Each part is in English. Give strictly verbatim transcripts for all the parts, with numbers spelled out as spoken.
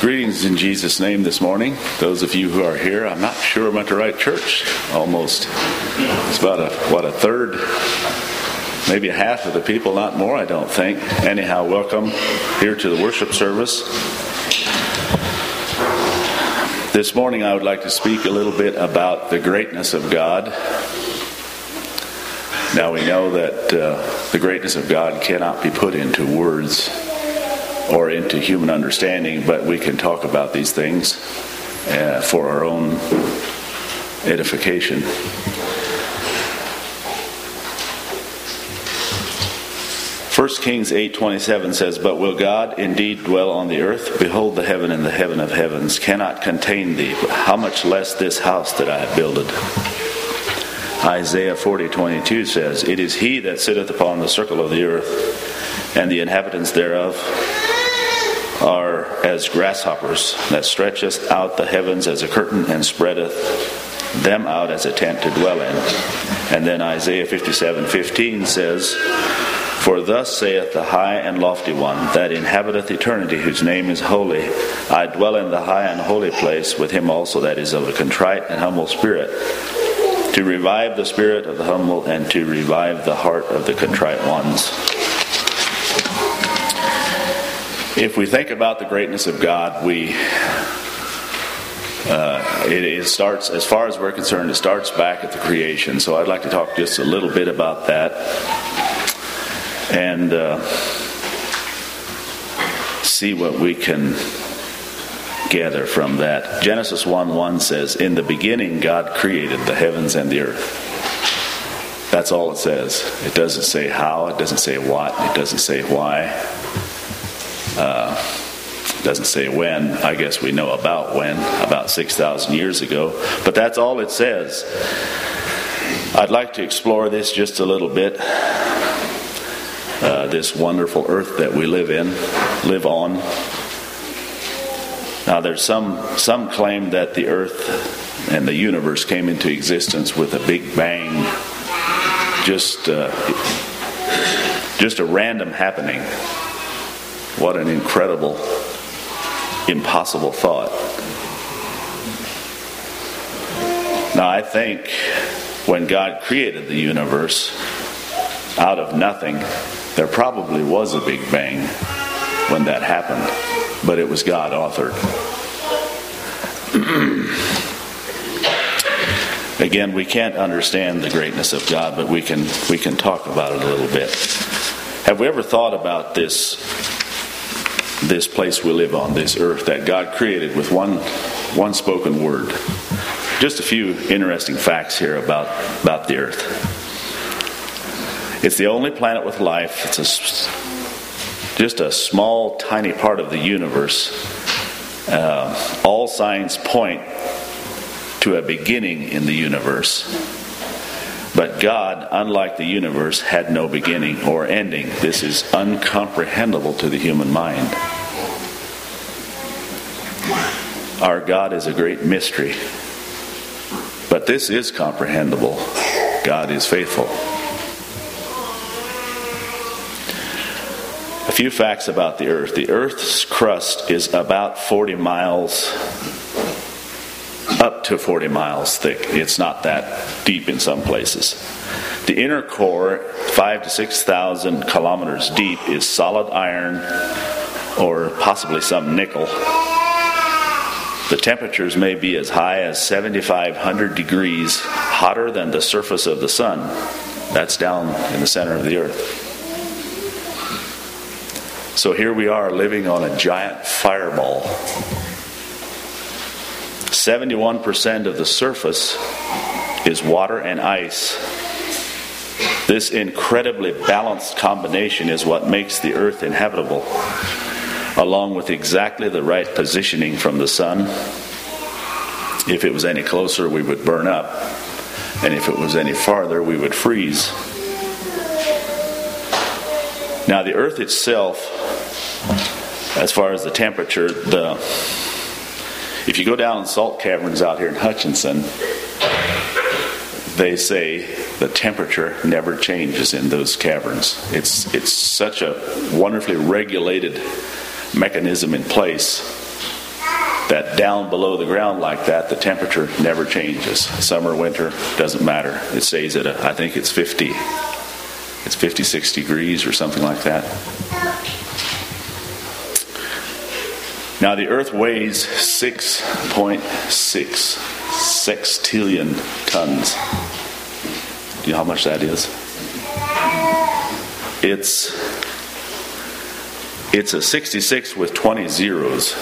Greetings in Jesus' name this morning. Those of you who are here, I'm not sure I'm at the right church. Almost. It's about a, what, a third, maybe a half of the people, not more, I don't think. Anyhow, welcome here to the worship service. This morning I would like to speak a little bit about the greatness of God. Now we know that uh, the greatness of God cannot be put into words or into human understanding, but we can talk about these things uh, for our own edification. First Kings eight twenty-seven says, "But will God indeed dwell on the earth? Behold, the heaven and the heaven of heavens cannot contain thee. How much less this house that I have builded?" Isaiah forty twenty-two says, "It is he that sitteth upon the circle of the earth, and the inhabitants thereof are as grasshoppers, that stretcheth out the heavens as a curtain, and spreadeth them out as a tent to dwell in." And then Isaiah fifty-seven fifteen says, "For thus saith the high and lofty one, that inhabiteth eternity, whose name is holy. I dwell in the high and holy place, with him also that is of a contrite and humble spirit, to revive the spirit of the humble, and to revive the heart of the contrite ones." If we think about the greatness of God, we uh, it, it starts, as far as we're concerned, it starts back at the creation. So I'd like to talk just a little bit about that and uh, see what we can gather from that. Genesis one one says, "In the beginning God created the heavens and the earth." That's all it says. It doesn't say how, it doesn't say what, it doesn't say why. Uh, doesn't say when. I guess we know about when, about six thousand years ago. But that's all it says. I'd like to explore this just a little bit. Uh, this wonderful earth that we live in, live on. Now there's some, some claim that the earth and the universe came into existence with a big bang. Just, uh, just a random happening. What an incredible, impossible thought. Now I think when God created the universe out of nothing, there probably was a big bang when that happened, but it was God authored. Again, we can't understand the greatness of God, but we can we can talk about it a little bit. Have we ever thought about this? This place we live on, this earth that God created with one one spoken word. Just a few interesting facts here about, about the earth. It's the only planet with life. It's a, just a small, tiny part of the universe. Uh, all signs point to a beginning in the universe. But God, unlike the universe, had no beginning or ending. This is incomprehensible to the human mind. Our God is a great mystery. But this is comprehensible. God is faithful. A few facts about the earth. The earth's crust is about forty miles, up to forty miles thick. It's not that deep in some places. The inner core, five to six thousand kilometers deep, is solid iron or possibly some nickel. The temperatures may be as high as seventy-five hundred degrees, hotter than the surface of the sun. That's down in the center of the earth. So here we are living on a giant fireball. seventy-one percent of the surface is water and ice. This incredibly balanced combination is what makes the earth inhabitable, along with exactly the right positioning from the sun. If it was any closer, we would burn up. And if it was any farther, we would freeze. Now the earth itself, as far as the temperature, the if you go down in salt caverns out here in Hutchinson, they say the temperature never changes in those caverns. It's it's such a wonderfully regulated mechanism in place that down below the ground like that, the temperature never changes. Summer, winter, doesn't matter. It stays at, a, I think it's fifty, it's fifty-six degrees or something like that. Now the earth weighs six point six sextillion tons. Do you know how much that is? It's it's a sixty-six with twenty zeros.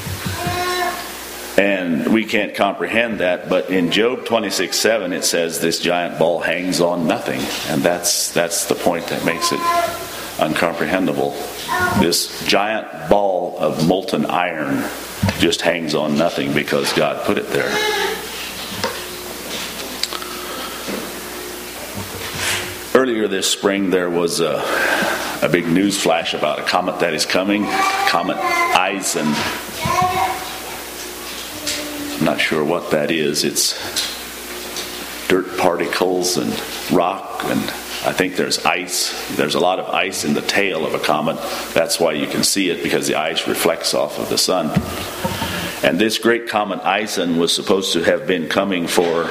And we can't comprehend that, but in Job twenty-six seven it says this giant ball hangs on nothing. And that's that's the point that makes it uncomprehendable. This giant ball of molten iron just hangs on nothing because God put it there. Earlier this spring there was a, a big news flash about a comet that is coming, Comet Isen. I'm not sure what that is. It's dirt particles and rock, and I think there's ice. There's a lot of ice in the tail of a comet. That's why you can see it, because the ice reflects off of the sun. And this great comet Isen was supposed to have been coming for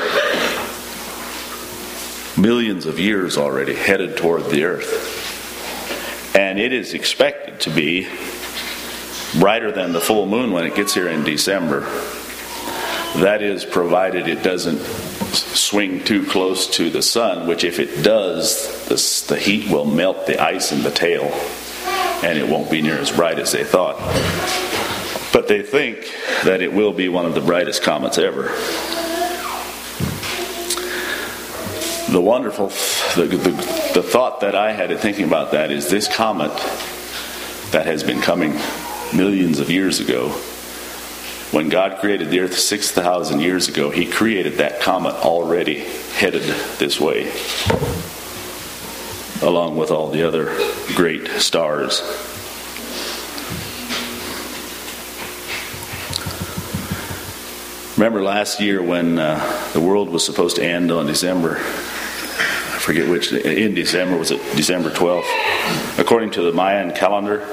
millions of years already, headed toward the earth. And it is expected to be brighter than the full moon when it gets here in December. That is, provided it doesn't swing too close to the sun, which if it does, this, the heat will melt the ice in the tail, and it won't be near as bright as they thought. But they think that it will be one of the brightest comets ever. The wonderful, the, the, the thought that I had in thinking about that is this comet that has been coming millions of years ago, when God created the earth six thousand years ago, He created that comet already headed this way, along with all the other great stars. Remember last year when uh, the world was supposed to end on December, I forget which, in December, was it December twelfth? According to the Mayan calendar,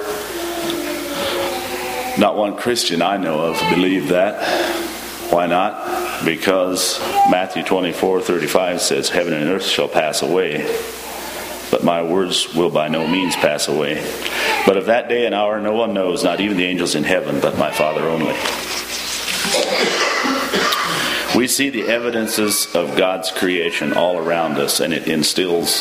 not one Christian I know of believed that. Why not? Because Matthew twenty-four thirty-five says, "Heaven and earth shall pass away, but my words will by no means pass away. But of that day and hour no one knows, not even the angels in heaven, but my Father only." We see the evidences of God's creation all around us, and it instills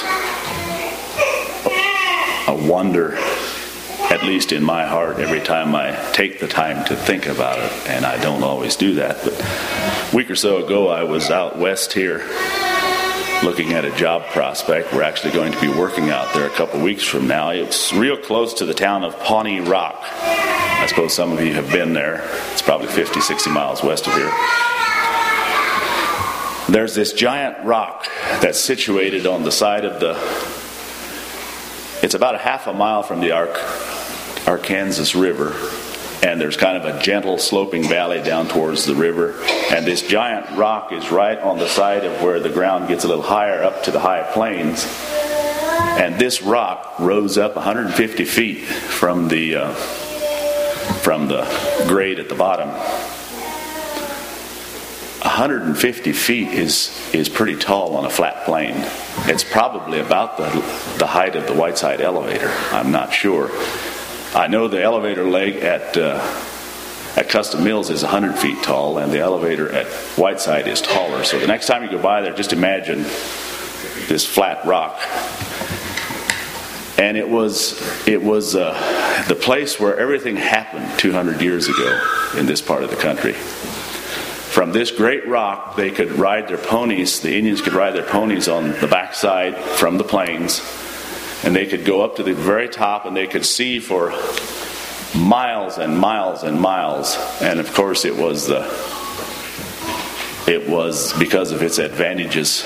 a wonder, at least in my heart, every time I take the time to think about it, and I don't always do that. But a week or so ago I was out west here looking at a job prospect. We're actually going to be working out there a couple weeks from now. It's real close to the town of Pawnee Rock. I suppose some of you have been there. It's probably fifty, sixty miles west of here. There's this giant rock that's situated on the side of the... It's about a half a mile from the Ark, Arkansas River, and there's kind of a gentle sloping valley down towards the river, and this giant rock is right on the side of where the ground gets a little higher up to the high plains. And this rock rose up one hundred fifty feet from the uh, from the grade at the bottom. one hundred fifty feet is is pretty tall on a flat plain. It's probably about the the height of the Whiteside elevator. I'm not sure. I know the elevator leg at uh, at Custom Mills is one hundred feet tall, and the elevator at Whiteside is taller. So the next time you go by there, just imagine this flat rock. And it was it was uh, the place where everything happened two hundred years ago in this part of the country. From this great rock, they could ride their ponies, the Indians could ride their ponies on the backside from the plains, and they could go up to the very top and they could see for miles and miles and miles. And of course it was the it was because of its advantages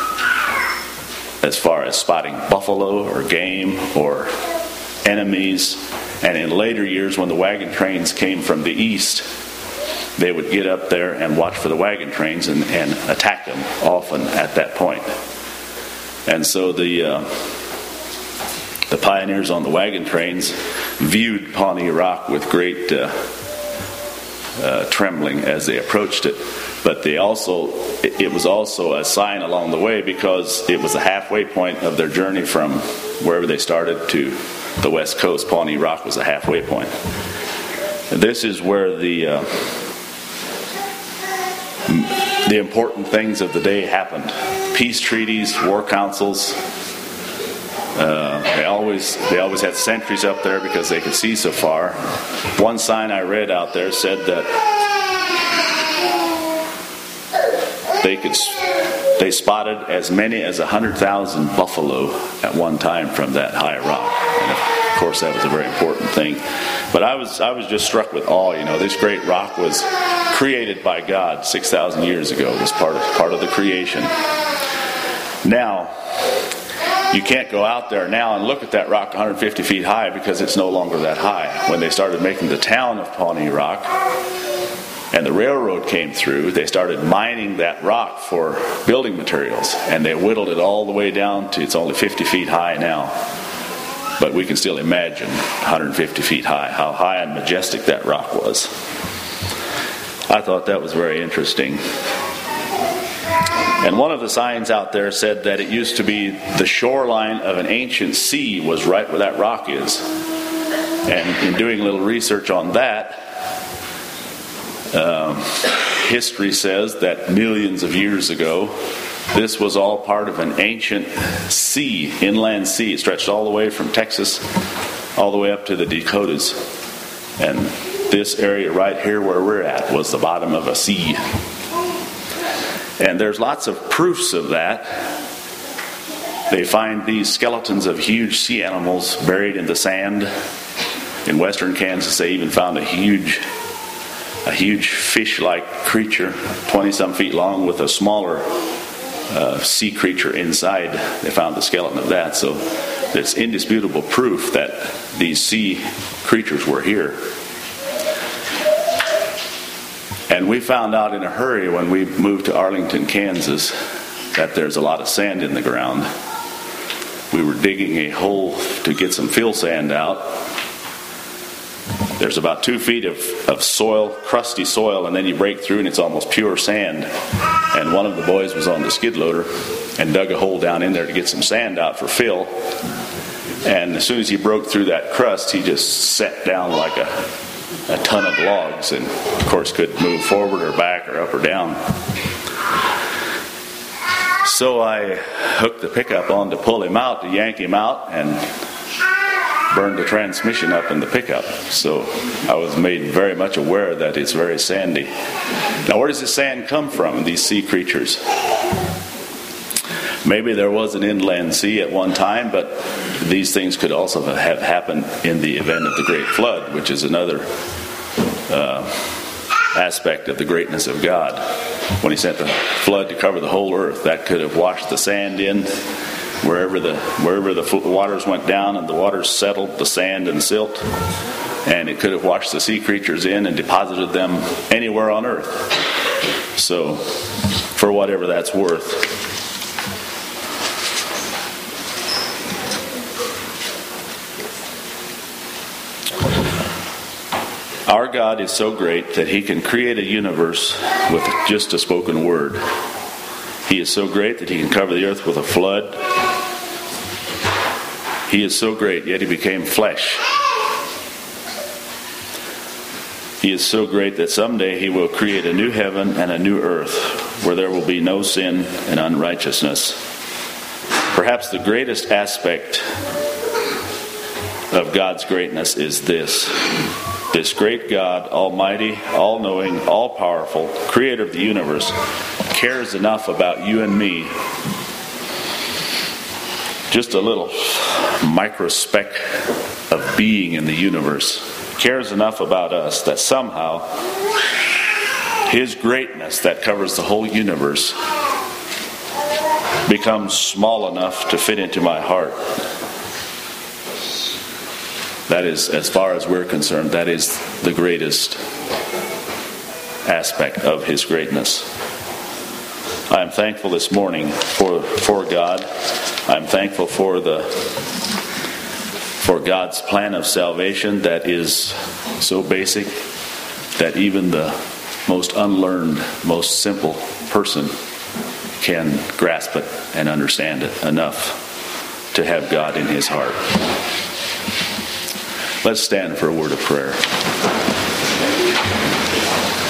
as far as spotting buffalo or game or enemies. And in later years, when the wagon trains came from the east, they would get up there and watch for the wagon trains and, and attack them often at that point. And so the uh, the pioneers on the wagon trains viewed Pawnee Rock with great uh, uh, trembling as they approached it. But they also, it was also a sign along the way, because it was a halfway point of their journey from wherever they started to the west coast. Pawnee Rock was a halfway point. This is where the uh, the important things of the day happened. Peace treaties, war councils. Uh, they always they always had sentries up there because they could see so far. One sign I read out there said that they could they spotted as many as a hundred thousand buffalo at one time from that high rock. And of course, that was a very important thing. But I was I was just struck with awe. You know, this great rock was created by God six thousand years ago. It was part of part of the creation. Now, you can't go out there now and look at that rock one hundred fifty feet high, because it's no longer that high. When they started making the town of Pawnee Rock and the railroad came through, they started mining that rock for building materials, and they whittled it all the way down to, it's only fifty feet high now. But we can still imagine one hundred fifty feet high, how high and majestic that rock was. I thought that was very interesting. And one of the signs out there said that it used to be the shoreline of an ancient sea was right where that rock is. And in doing a little research on that, um, history says that millions of years ago, this was all part of an ancient sea, inland sea. It stretched all the way from Texas all the way up to the Dakotas. And this area right here where we're at was the bottom of a sea. And there's lots of proofs of that. They find these skeletons of huge sea animals buried in the sand. In western Kansas, they even found a huge a huge fish-like creature, twenty-some feet long, with a smaller uh, sea creature inside. They found the skeleton of that. So there's indisputable proof that these sea creatures were here. And we found out in a hurry when we moved to Arlington, Kansas, that there's a lot of sand in the ground. We were digging a hole to get some fill sand out. There's about two feet of, of soil, crusty soil, and then you break through and it's almost pure sand. And one of the boys was on the skid loader and dug a hole down in there to get some sand out for fill. And as soon as he broke through that crust, he just sat down like a a ton of logs, and of course couldn't move forward or back or up or down. So I hooked the pickup on to pull him out, to yank him out, and burned the transmission up in the pickup. So I was made very much aware that it's very sandy. Now, where does the sand come from, these sea creatures? Maybe there was an inland sea at one time, but these things could also have happened in the event of the Great Flood, which is another uh, aspect of the greatness of God. When he sent the flood to cover the whole earth, that could have washed the sand in wherever the wherever the waters went down, and the waters settled the sand and silt, and it could have washed the sea creatures in and deposited them anywhere on earth. So, for whatever that's worth. Our God is so great that he can create a universe with just a spoken word. He is so great that he can cover the earth with a flood. He is so great, yet he became flesh. He is so great that someday he will create a new heaven and a new earth where there will be no sin and unrighteousness. Perhaps the greatest aspect of God's greatness is this. This great God, almighty, all-knowing, all-powerful, creator of the universe, cares enough about you and me, just a little microspeck of being in the universe, cares enough about us that somehow his greatness that covers the whole universe becomes small enough to fit into my heart. That is, as far as we're concerned, that is the greatest aspect of his greatness. I am thankful this morning for for God. I'm thankful for the for God's plan of salvation that is so basic. that even the most unlearned, most simple person can grasp it and understand it enough to have God in his heart. Let's stand for a word of prayer.